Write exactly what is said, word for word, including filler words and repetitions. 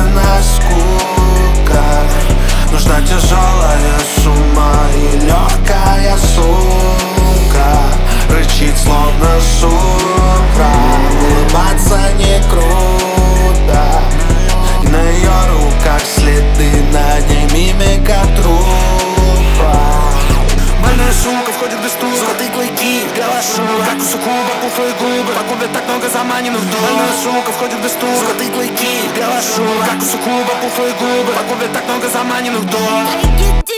на скуках. Нужна тяжелая сумма и легкая сука. Рычит словно сука. Улыбаться не круто. И на ее руках следы, на ней мимика трупа. Больная сука входит без стука, золотые клыки, белая шуба, как у суккуба, пухлые губы, по губе так много заманенных дур. Больная сука входит без стука, золотые клыки, белая шуба, как у суккуба, пухлые губы, по губе так много заманенных дур.